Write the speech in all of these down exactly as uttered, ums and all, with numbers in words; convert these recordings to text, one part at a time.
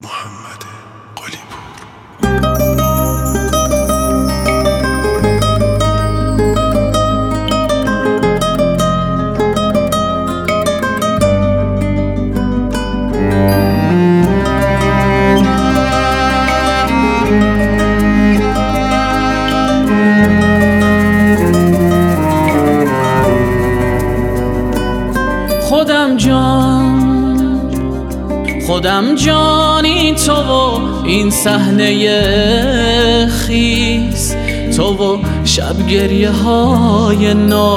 محمد قلی‌پور. خودم جان خودم جانی تو و این صحنه خیس، تو و شب گریه های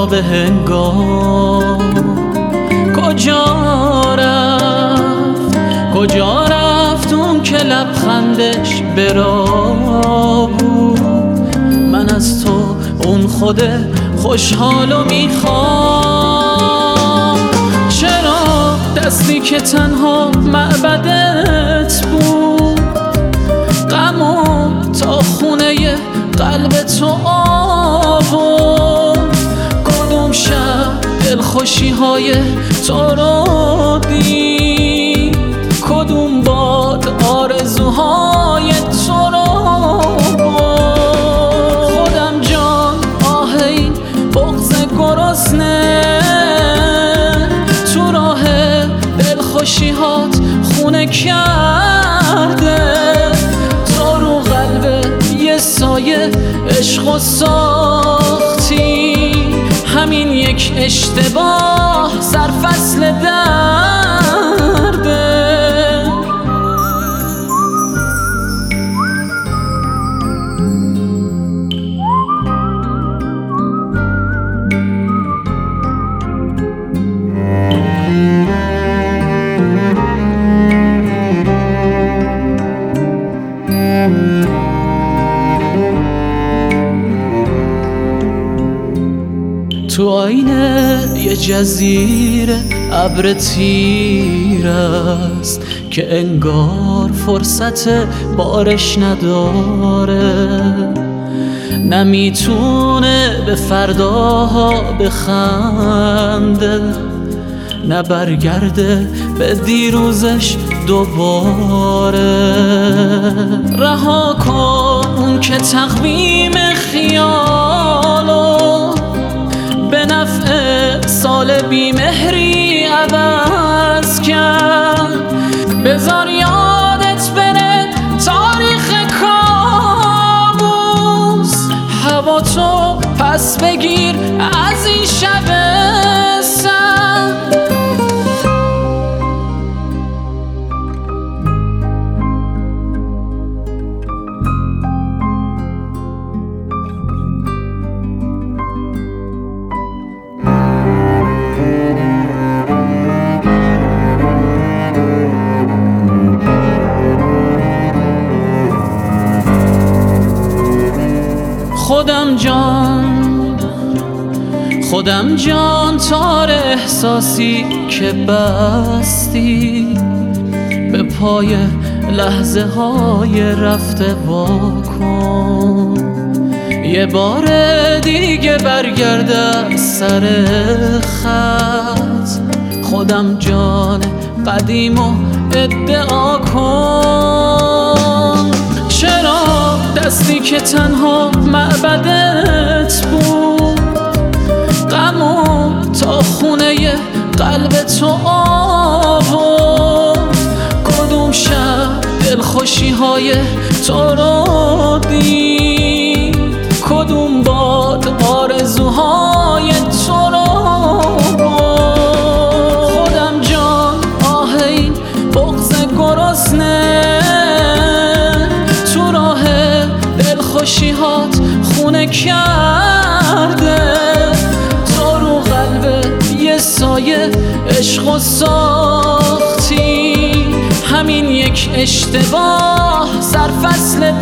نابهنگام. کجا رفت کجا رفت اون که لبخندش برا بود؟ من از تو اون خود خوشحالو میخوام. چرا دستی که تنها معبدت بود غمو تا خونه قلب تو آورد؟ کدوم شب دلخوشی های تو رو دید؟ کدوم باد آرزوهای تو رو برد؟ خودم جان آه این بغض گرسنه تو راه دلخوشی‌هات خونه کرده. تو رو قلب یه سایه عشق ساختی، همین یک اشتباه سرفصل درده. تو آینه یه جزیره ابر تیر است که انگار فرصت بارش نداره، نمیتونه به فرداها بخنده، نه برگرده به دیروزش دوباره. رها کن اون که تقویم خیالو به نفع سال بیمهری عوض کرد. بذار یادت بره تاریخ کابوس، هوا تو پس بگیر از این شب سرد. خودم جان خودم جان تار احساسی که بستی به پای لحظه های رفته واکن. یه بار دیگه برگرده سر خط، خودم جان قدیمو ادعا کن. چرا دستی که تنها معبدت بود غمو تا خونه قلب تو آورد؟ کدوم شب دلخوشی های تو رو دید؟ کدوم باد آرزوهای تو رو برد؟ خودم جان آه این بغض گرسنه تو راه دلخوشی‌هات خونه کرده. تو رو قلب یه سایه عشق ساختی، همین یک اشتباه سرفصل